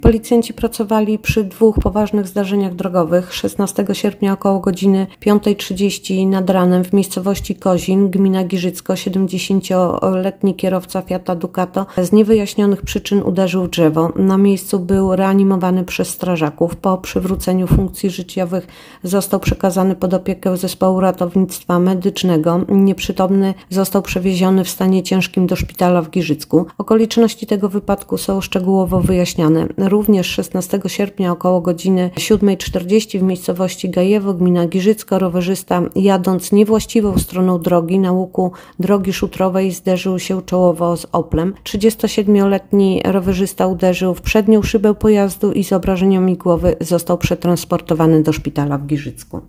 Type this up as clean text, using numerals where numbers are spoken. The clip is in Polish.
Policjanci pracowali przy 2 poważnych zdarzeniach drogowych. 16 sierpnia około godziny 5:30 nad ranem w miejscowości Kozin, gmina Giżycko, 70-letni kierowca Fiata Ducato z niewyjaśnionych przyczyn uderzył w drzewo. Na miejscu był reanimowany przez strażaków. Po przywróceniu funkcji życiowych został przekazany pod opiekę zespołu ratownictwa medycznego. Nieprzytomny został przewieziony w stanie ciężkim do szpitala w Giżycku. Okoliczności tego wypadku są szczegółowo wyjaśniane. Również 16 sierpnia około godziny 7:40 w miejscowości Gajewo, gmina Giżycko, rowerzysta jadąc niewłaściwą stroną drogi na łuku drogi szutrowej zderzył się czołowo z Oplem. 37-letni rowerzysta uderzył w przednią szybę pojazdu i z obrażeniami głowy został przetransportowany do szpitala w Giżycku.